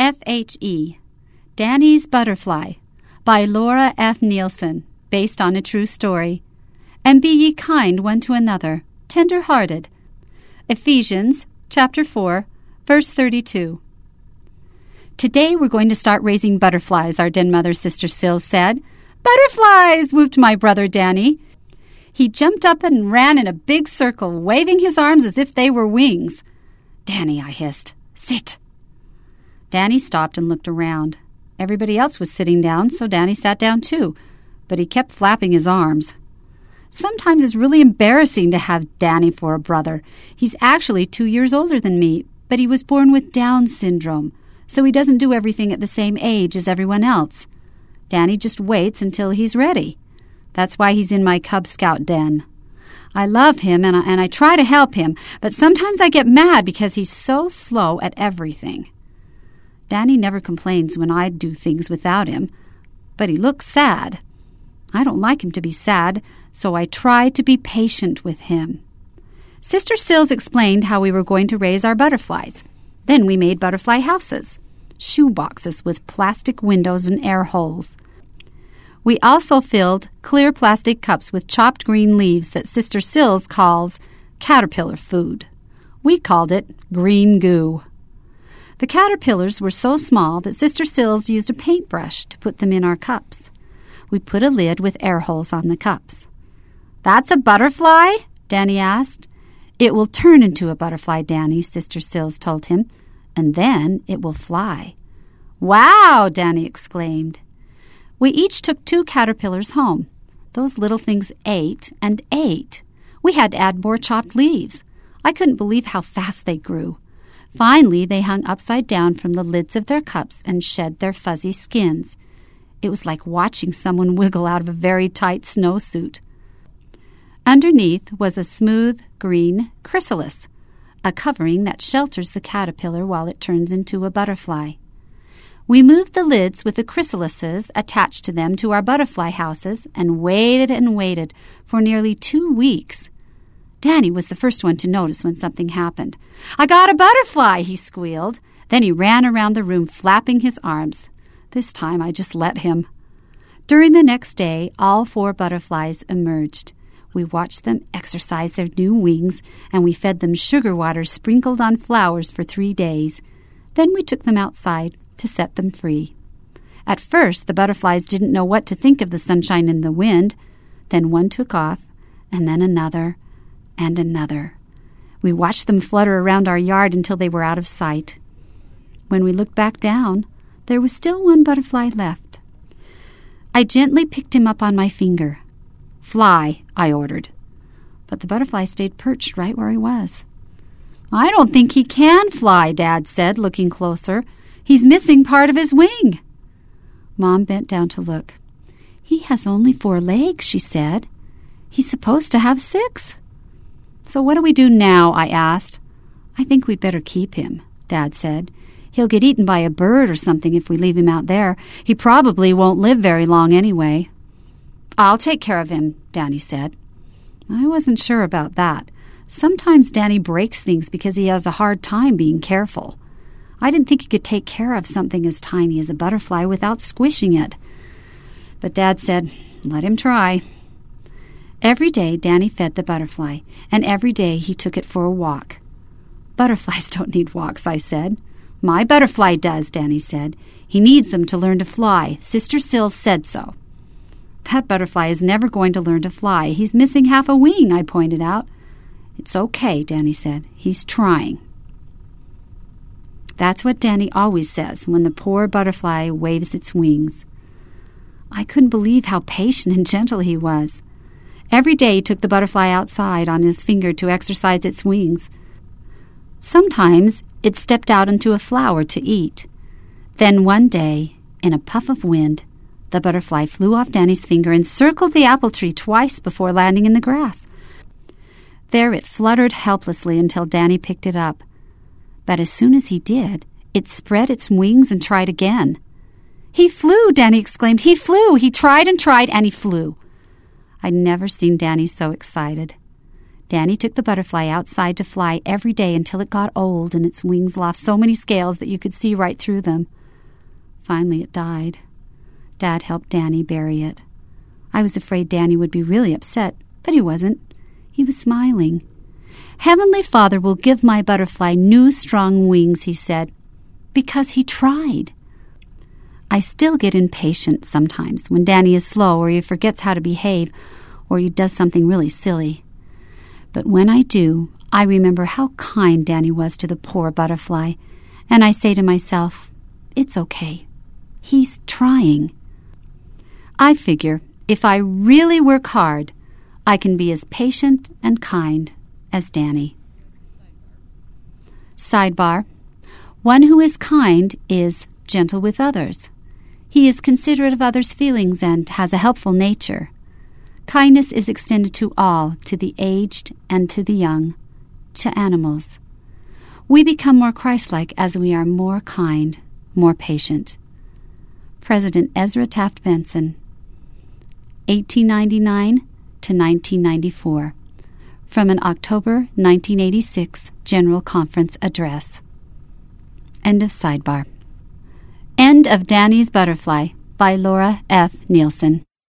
FHE, Danny's Butterfly, by Laura F. Nielsen, based on a true story. And be ye kind one to another, tender-hearted. Ephesians chapter 4, verse 32. Today we're going to start raising butterflies, our den mother, Sister Sills said. Butterflies, whooped my brother Danny. He jumped up and ran in a big circle, waving his arms as if they were wings. Danny, I hissed, sit. Danny stopped and looked around. Everybody else was sitting down, so Danny sat down too, but he kept flapping his arms. Sometimes it's really embarrassing to have Danny for a brother. He's actually 2 years older than me, but he was born with Down syndrome, so he doesn't do everything at the same age as everyone else. Danny just waits until he's ready. That's why he's in my Cub Scout den. I love him and I try to help him, but sometimes I get mad because he's so slow at everything. Danny never complains when I do things without him, but he looks sad. I don't like him to be sad, so I try to be patient with him. Sister Sills explained how we were going to raise our butterflies. Then we made butterfly houses, shoe boxes with plastic windows and air holes. We also filled clear plastic cups with chopped green leaves that Sister Sills calls caterpillar food. We called it green goo. The caterpillars were so small that Sister Sills used a paintbrush to put them in our cups. We put a lid with air holes on the cups. "That's a butterfly?" Danny asked. "It will turn into a butterfly, Danny," Sister Sills told him, "and then it will fly." "Wow!" Danny exclaimed. We each took 2 caterpillars home. Those little things ate and ate. We had to add more chopped leaves. I couldn't believe how fast they grew. Finally, they hung upside down from the lids of their cups and shed their fuzzy skins. It was like watching someone wiggle out of a very tight snowsuit. Underneath was a smooth green chrysalis, a covering that shelters the caterpillar while it turns into a butterfly. We moved the lids with the chrysalises attached to them to our butterfly houses and waited for nearly 2 weeks. Danny was the first one to notice when something happened. "I got a butterfly," he squealed. Then he ran around the room flapping his arms. This time I just let him. During the next day, all 4 butterflies emerged. We watched them exercise their new wings, and we fed them sugar water sprinkled on flowers for 3 days. Then we took them outside to set them free. At first, the butterflies didn't know what to think of the sunshine and the wind. Then one took off, and then another, and another. We watched them flutter around our yard until they were out of sight. When we looked back down, there was still 1 butterfly left. I gently picked him up on my finger. "Fly," I ordered. But the butterfly stayed perched right where he was. "I don't think he can fly," Dad said, looking closer. "He's missing part of his wing." Mom bent down to look. "He has only 4 legs," she said. "He's supposed to have 6. "So what do we do now?" I asked. "I think we'd better keep him," Dad said. "He'll get eaten by a bird or something if we leave him out there. He probably won't live very long anyway." "I'll take care of him," Danny said. I wasn't sure about that. Sometimes Danny breaks things because he has a hard time being careful. I didn't think he could take care of something as tiny as a butterfly without squishing it. But Dad said, "Let him try." Every day Danny fed the butterfly, and every day he took it for a walk. "Butterflies don't need walks," I said. "My butterfly does," Danny said. "He needs them to learn to fly. Sister Sills said so." "That butterfly is never going to learn to fly. He's missing half a wing," I pointed out. "It's okay," Danny said. "He's trying." That's what Danny always says when the poor butterfly waves its wings. I couldn't believe how patient and gentle he was. Every day he took the butterfly outside on his finger to exercise its wings. Sometimes it stepped out into a flower to eat. Then one day, in a puff of wind, the butterfly flew off Danny's finger and circled the apple tree twice before landing in the grass. There it fluttered helplessly until Danny picked it up. But as soon as he did, it spread its wings and tried again. "He flew!" Danny exclaimed. "He flew! He tried and tried, and he flew!" I'd never seen Danny so excited. Danny took the butterfly outside to fly every day until it got old and its wings lost so many scales that you could see right through them. Finally it died. Dad helped Danny bury it. I was afraid Danny would be really upset, but he wasn't. He was smiling. Heavenly Father will give my butterfly new strong wings, he said, because he tried. I still get impatient sometimes when Danny is slow or he forgets how to behave or he does something really silly. But when I do, I remember how kind Danny was to the poor butterfly, and I say to myself, it's okay. He's trying. I figure if I really work hard, I can be as patient and kind as Danny. Sidebar: one who is kind is gentle with others. He is considerate of others' feelings and has a helpful nature. Kindness is extended to all, to the aged and to the young, to animals. We become more Christ-like as we are more kind, more patient. President Ezra Taft Benson, 1899 to 1994, from an October 1986 General Conference address. End of sidebar. End of Danny's Butterfly by Laura F. Nielsen.